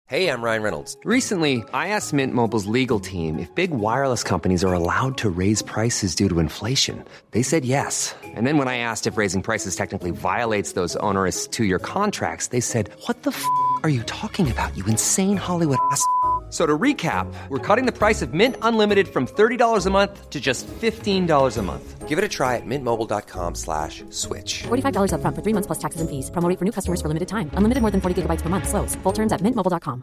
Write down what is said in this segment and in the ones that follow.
Hey, I'm Ryan Reynolds. Recently, I asked Mint Mobile's legal team if big wireless companies are allowed to raise prices due to inflation. They said yes. And then when I asked if raising prices technically violates those onerous two-year contracts, they said, "What the f*** are you talking about, you insane Hollywood ass?" So to recap, we're cutting the price of Mint Unlimited from $30 a month to just $15 a month. Give it a try at mintmobile.com/switch. $45 up front for 3 months plus taxes and fees. Promo rate for new customers for limited time. Unlimited more than 40 gigabytes per month. Slows full terms at mintmobile.com.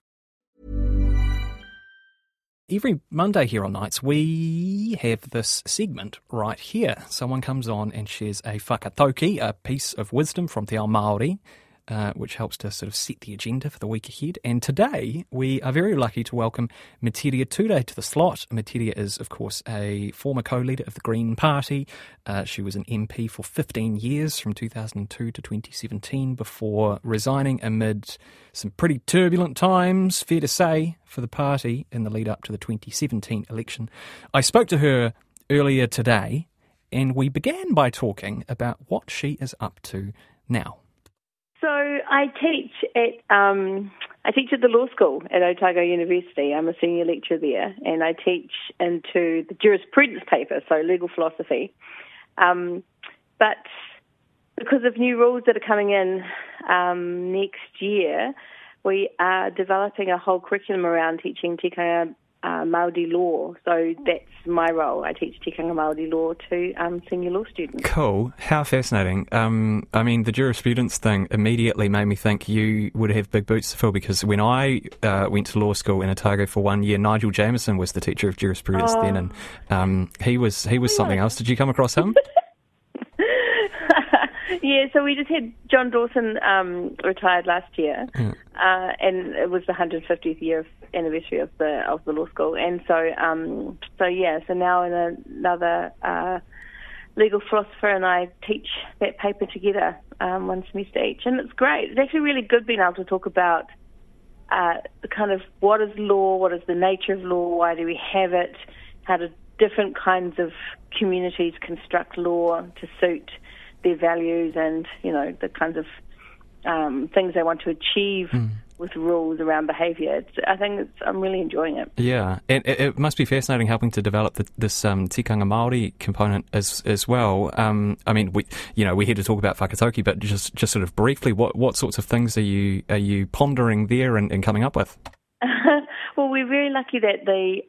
Every Monday here on Nights, we have this segment right here. Someone comes on and shares a whakatauki, a piece of wisdom from Te Ao Māori, which helps to sort of set the agenda for the week ahead. And today, we are very lucky to welcome Metiria Ture to the slot. Metiria is, of course, a former co-leader of the Green Party. She was an MP for 15 years, from 2002 to 2017, before resigning amid some pretty turbulent times, fair to say, for the party in the lead up to the 2017 election. I spoke to her earlier today, and we began by talking about what she is up to now. So I teach at the law school at Otago University. I'm a senior lecturer there, and I teach into the jurisprudence paper, so legal philosophy. But because of new rules that are coming in next year, we are developing a whole curriculum around teaching tikanga Māori law. So that's my role. I teach tikanga Māori law to senior law students. Cool. How fascinating. I mean, the jurisprudence thing immediately made me think you would have big boots to fill, because when I went to law school in Otago for 1 year, Nigel Jameson was the teacher of jurisprudence then, and he was something else. Did you come across him? Yeah, so we just had John Dawson retired last year, and it was the 150th year anniversary of the law school, and so now in another legal philosopher and I teach that paper together, one semester each, and it's great. It's actually really good being able to talk about the kind of what is law, what is the nature of law, why do we have it, how do different kinds of communities construct law to suit their values and, you know, the kinds of things they want to achieve with rules around behaviour. I'm really enjoying it. Yeah, and it must be fascinating helping to develop this tikanga Māori component as well. I mean, we're here to talk about whakatauki, but just sort of briefly, what sorts of things are you pondering there and coming up with? Well, we're very lucky that the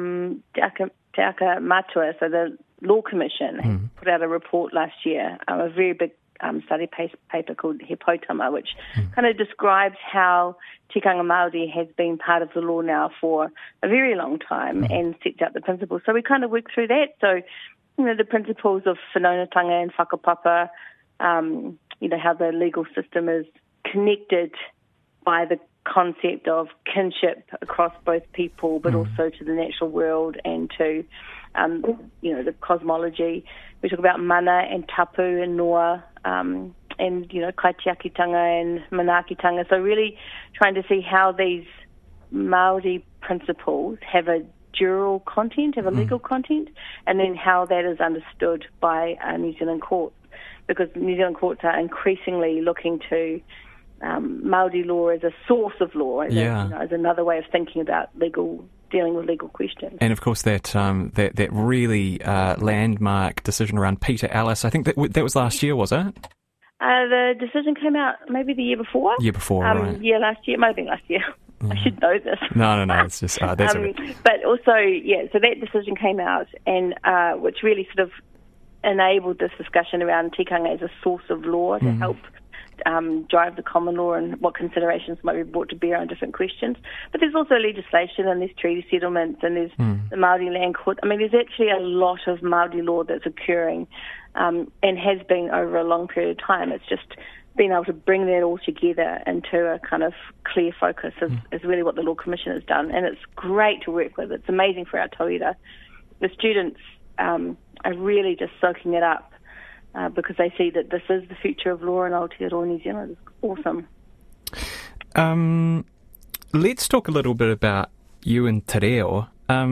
Te Aka Matua, so the Law Commission, put out a report last year, a very big study paper called He Poutama, which kind of describes how tikanga Māori has been part of the law now for a very long time and sets out the principles. So we kind of work through that. So, you know, the principles of whanaungatanga and whakapapa, you know, how the legal system is connected by the concept of kinship across both people, but also to the natural world and to, you know, the cosmology. We talk about mana and tapu and noa, and, you know, kaitiakitanga and manaakitanga. So really trying to see how these Māori principles have a jural content, have a legal content, and then how that is understood by New Zealand courts. Because New Zealand courts are increasingly looking to Māori law as a source of law, as another way of thinking about dealing with legal questions. And of course that really landmark decision around Peter Ellis, I think that was last year, was it? The decision came out maybe the year before. Right. Yeah, last year. It might have been last year. I should know this. No, it's just... that's but also, so that decision came out, and which really sort of enabled this discussion around tikanga as a source of law to help drive the common law and what considerations might be brought to bear on different questions. But there's also legislation and there's treaty settlements and there's the Māori Land Court. I mean, there's actually a lot of Māori law that's occurring and has been over a long period of time. It's just being able to bring that all together into a kind of clear focus is really what the Law Commission has done. And it's great to work with. It's amazing for our tauira. The students are really just soaking it up. Because they see that this is the future of law in Aotearoa New Zealand. It's awesome. Let's talk a little bit about you and Te Reo.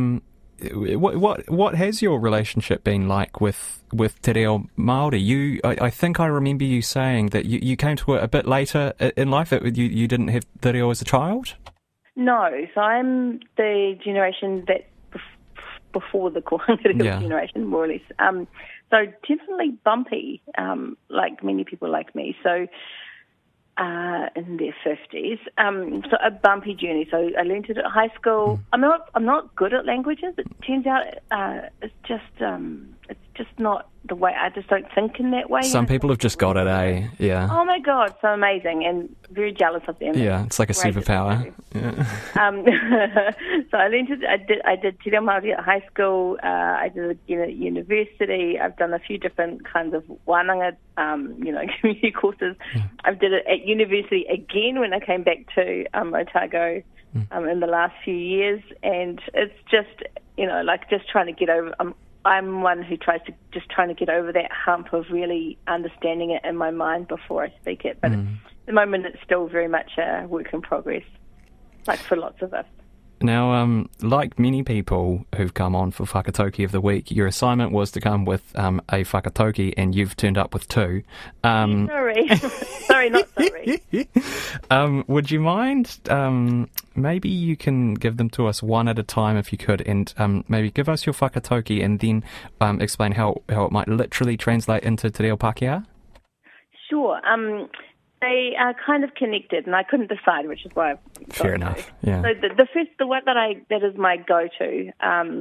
What has your relationship been like with Te Reo Māori? I think I remember you saying that you came to it a bit later in life. You didn't have Te Reo as a child? No, so I'm the generation that before the Kohanga generation, more or less. So definitely bumpy, like many people like me. So in their 50s, so a bumpy journey. So I learned it at high school. I'm not good at languages. It turns out it's just not the way. I just don't think in that way. Some people have just got it, eh? Yeah. Oh my God, so amazing, and very jealous of them. Yeah, it's like a superpower. Yeah. So I learned it. I did Te Reo Māori at high school. I did it at university. I've done a few different kinds of wānanga, community courses. I did it at university again when I came back to Otago in the last few years, and it's just just trying to get over. I'm one who trying to get over that hump of really understanding it in my mind before I speak it. But at the moment, it's still very much a work in progress, like for lots of us. Now, like many people who've come on for Whakatauki of the Week, your assignment was to come with a Whakatauki, and you've turned up with two. Sorry. Sorry, not sorry. Would you mind, maybe you can give them to us one at a time if you could, and maybe give us your Whakatauki and then explain how it might literally translate into Te Reo Pākehā? Sure. They are kind of connected, and I couldn't decide, which is why I've Fair enough, yeah. So the one that is my go-to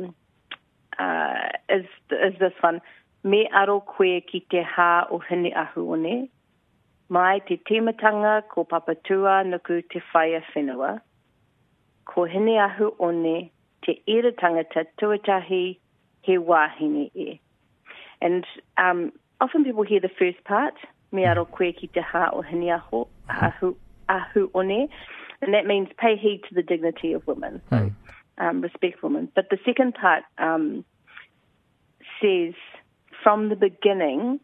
is this one. Me aro koe ki te hā o hini ahu one, mai te timatanga ko papatua nuku te whaia whenua, ko hini ahu one te ira tangata tuatahi he wāhine e. And often people hear the first part, me aro koe ki te hā o hini ahu one, and that means pay heed to the dignity of women, so respect women. But the second part says, from the beginning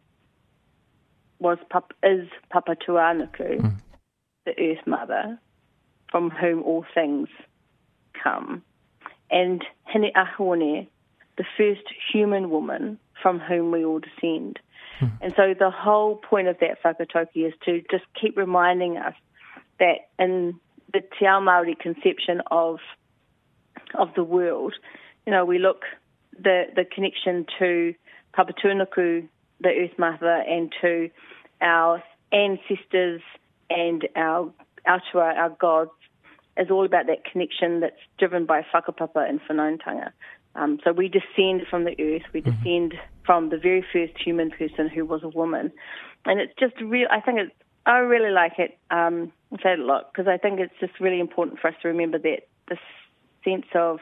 is Papatuanuku, the Earth Mother, from whom all things come, and Hine Ahone, the first human woman from whom we all descend. And so the whole point of that whakatauki is to just keep reminding us that in the Te Ao Māori conception of the world, we look the connection to Papatuanuku, the Earth Mother, and to our ancestors and our atua, our gods, is all about that connection that's driven by whakapapa and whanaungatanga. So we descend from the earth, we descend from the very first human person who was a woman. And it's just real. I really like it. I say it a lot because I think it's just really important for us to remember that the sense of,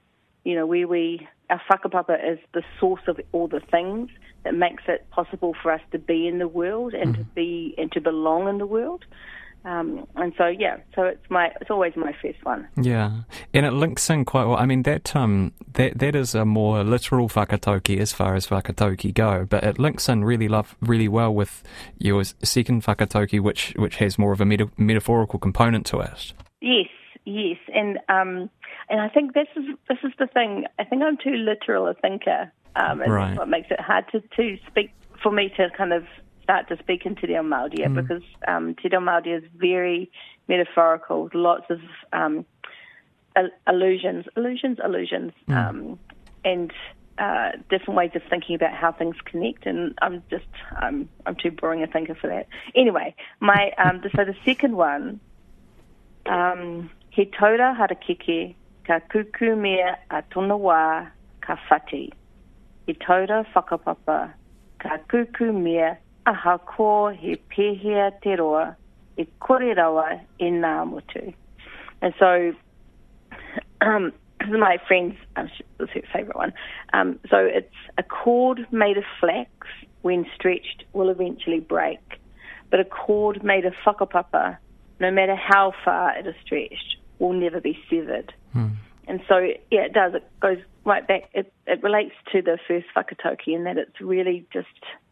our whakapapa is the source of all the things that makes it possible for us to be in the world and to belong in the world. And so it's always my first one. Yeah, and it links in quite well. I mean, that is a more literal whakatauki as far as whakatauki go, but it links in really well with your second whakatauki, which has more of a metaphorical component to it. Yes, and I think this is the thing. I think I'm too literal a thinker, and that's what makes it hard to speak for me to kind of start to speak in Te Reo Māori, because Te Reo Māori is very metaphorical, lots of illusions, and different ways of thinking about how things connect. And I'm too boring a thinker for that. Anyway, so the second one, he taura harakeke ka kuku mea a tona wā ka whati. He taura whakapapa ka kuku mea aha ko he pēhea te roa, e kore rawa e nā motu. And so, my friend's, was her favourite one. So it's a cord made of flax, when stretched, will eventually break. But a cord made of whakapapa, no matter how far it is stretched, will never be severed. And so, it does. It goes right back. It relates to the first whakatauki in that it's really just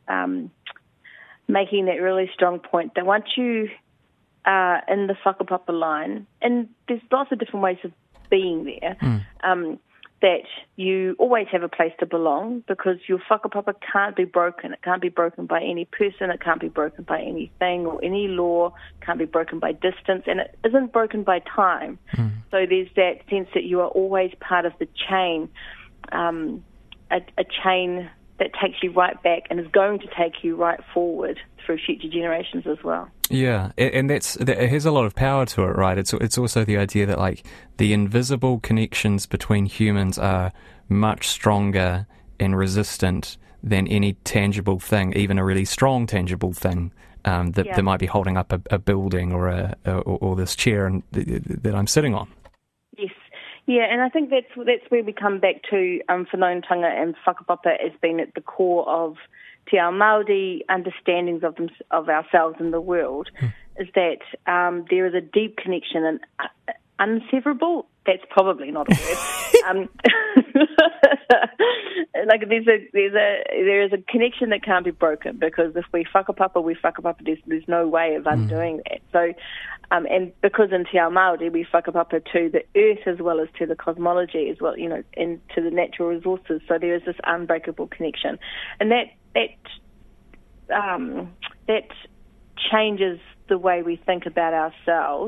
making that really strong point that once you are in the whakapapa line, and there's lots of different ways of being there, that you always have a place to belong because your whakapapa can't be broken. It can't be broken by any person, it can't be broken by anything or any law, it can't be broken by distance, and it isn't broken by time. So there's that sense that you are always part of the chain, a chain that takes you right back and is going to take you right forward through future generations as well. Yeah, and it has a lot of power to it, right? It's also the idea that, like, the invisible connections between humans are much stronger and resistant than any tangible thing, even a really strong tangible thing that might be holding up a building or this chair that I'm sitting on. Yes. Yeah, and I think that's where we come back to whanaungatanga and whakapapa as being at the core of te ao Māori understandings of ourselves and the world, is that there is a deep connection and unseverable. That's probably not a word. Like there is a connection that can't be broken, because if we whakapapa, we whakapapa. There's no way of undoing that. So, and because in te ao Māori we whakapapa to the earth as well as to the cosmology as well, and to the natural resources. So there is this unbreakable connection, and that changes the way we think about ourselves.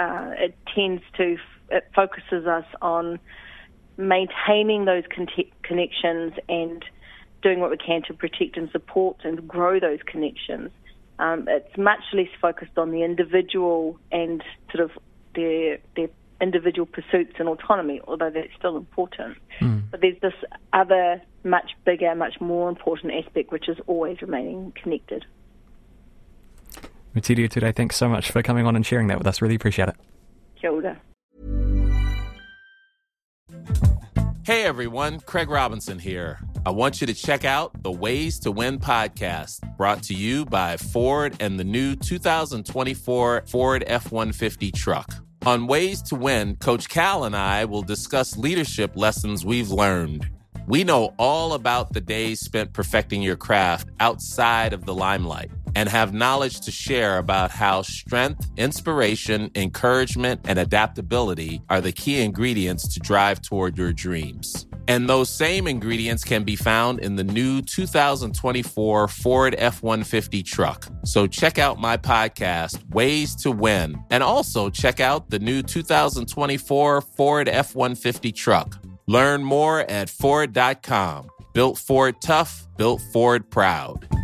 It focuses us on maintaining those connections and doing what we can to protect and support and grow those connections. It's much less focused on the individual and sort of their individual pursuits and autonomy, although that's still important. But there's this other much bigger, much more important aspect, which is always remaining connected. Matiria Ture, thanks so much for coming on and sharing that with us. Really appreciate it. Kia ora. Hey everyone, Craig Robinson here. I want you to check out the Ways to Win podcast, brought to you by Ford and the new 2024 Ford F-150 truck. On Ways to Win, Coach Cal and I will discuss leadership lessons we've learned. We know all about the days spent perfecting your craft outside of the limelight and have knowledge to share about how strength, inspiration, encouragement, and adaptability are the key ingredients to drive toward your dreams. And those same ingredients can be found in the new 2024 Ford F-150 truck. So check out my podcast, Ways to Win, and also check out the new 2024 Ford F-150 truck. Learn more at Ford.com. Built Ford tough, built Ford proud.